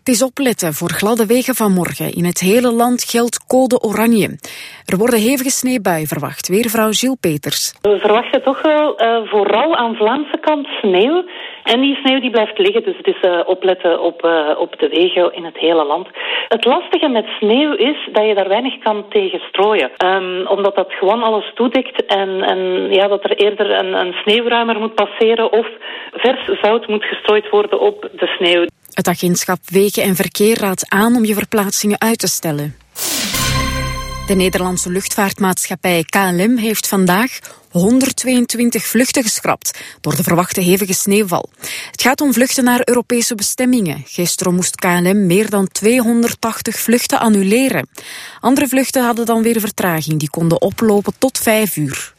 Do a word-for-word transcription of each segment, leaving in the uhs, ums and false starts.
Het is opletten voor gladde wegen van morgen. In het hele land geldt code oranje. Er worden hevige sneeuwbuien verwacht. Weervrouw Gilles Peters. We verwachten toch wel uh, vooral aan Vlaamse kant sneeuw. En die sneeuw die blijft liggen, dus het is uh, opletten op, uh, op de wegen in het hele land. Het lastige met sneeuw is dat je daar weinig kan tegen strooien. Um, omdat dat gewoon alles toedekt en, en ja, dat er eerder een, een sneeuwruimer moet passeren of vers zout moet gestrooid worden op de sneeuw. Het agentschap Wegen en Verkeer raadt aan om je verplaatsingen uit te stellen. De Nederlandse luchtvaartmaatschappij K L M heeft vandaag honderdtweeëntwintig vluchten geschrapt door de verwachte hevige sneeuwval. Het gaat om vluchten naar Europese bestemmingen. Gisteren moest K L M meer dan tweehonderdtachtig vluchten annuleren. Andere vluchten hadden dan weer vertraging. Die konden oplopen tot vijf uur.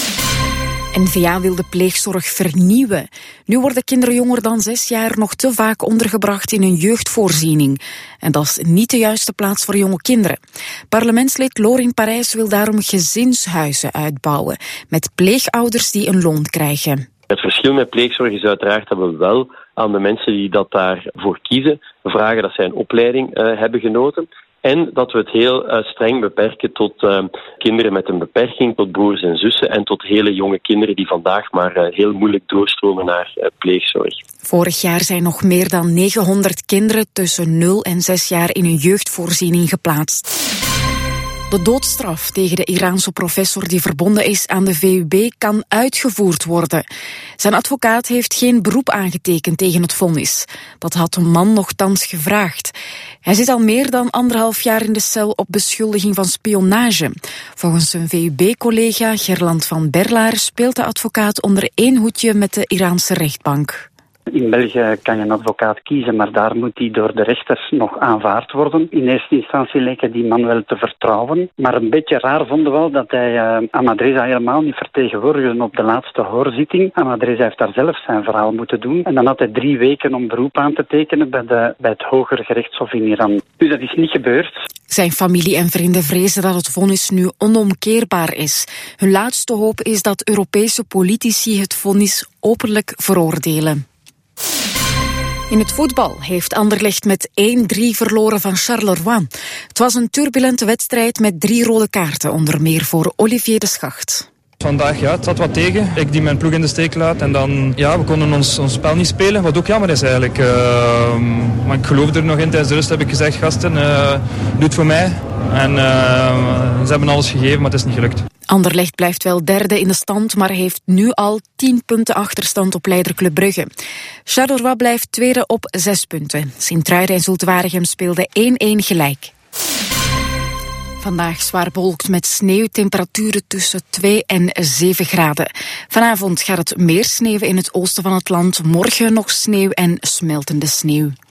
N V A wil de pleegzorg vernieuwen. Nu worden kinderen jonger dan zes jaar nog te vaak ondergebracht in een jeugdvoorziening. En dat is niet de juiste plaats voor jonge kinderen. Parlementslid Lorin Parijs wil daarom gezinshuizen uitbouwen, met pleegouders die een loon krijgen. Het verschil met pleegzorg is uiteraard dat we wel aan de mensen die dat daarvoor kiezen vragen dat zij een opleiding uh, hebben genoten. En dat we het heel uh, streng beperken tot uh, kinderen met een beperking, tot broers en zussen en tot hele jonge kinderen die vandaag maar uh, heel moeilijk doorstromen naar uh, pleegzorg. Vorig jaar zijn nog meer dan negenhonderd kinderen tussen nul en zes jaar in een jeugdvoorziening geplaatst. De doodstraf tegen de Iraanse professor die verbonden is aan de V U B kan uitgevoerd worden. Zijn advocaat heeft geen beroep aangetekend tegen het vonnis. Dat had de man nochtans gevraagd. Hij zit al meer dan anderhalf jaar in de cel op beschuldiging van spionage. Volgens zijn V U B-collega Gerland van Berlaar speelt de advocaat onder één hoedje met de Iraanse rechtbank. In België kan je een advocaat kiezen, maar daar moet die door de rechters nog aanvaard worden. In eerste instantie leek hij die man wel te vertrouwen. Maar een beetje raar vonden we wel dat hij uh, Ahmadreza helemaal niet vertegenwoordigde op de laatste hoorzitting. Ahmadreza heeft daar zelf zijn verhaal moeten doen. En dan had hij drie weken om beroep aan te tekenen bij, de, bij het Hoger Gerechtshof in Iran. Dus dat is niet gebeurd. Zijn familie en vrienden vrezen dat het vonnis nu onomkeerbaar is. Hun laatste hoop is dat Europese politici het vonnis openlijk veroordelen. In het voetbal heeft Anderlecht met één drie verloren van Charleroi. Het was een turbulente wedstrijd met drie rode kaarten, onder meer voor Olivier de Schacht. Vandaag, ja, het zat wat tegen. Ik die mijn ploeg in de steek laat en dan, ja, we konden ons, ons spel niet spelen, wat ook jammer is eigenlijk. Uh, maar ik geloof er nog in, tijdens de rust heb ik gezegd, gasten, uh, doe het voor mij. En uh, ze hebben alles gegeven, maar het is niet gelukt. Anderlecht blijft wel derde in de stand, maar heeft nu al tien punten achterstand op leider Club Brugge. Charleroi blijft tweede op zes punten. Sint-Truiden en Zulte Waregem speelden één-één gelijk. Vandaag zwaar bewolkt met sneeuw, temperaturen tussen twee en zeven graden. Vanavond gaat het meer sneeuwen in het oosten van het land. Morgen nog sneeuw en smeltende sneeuw.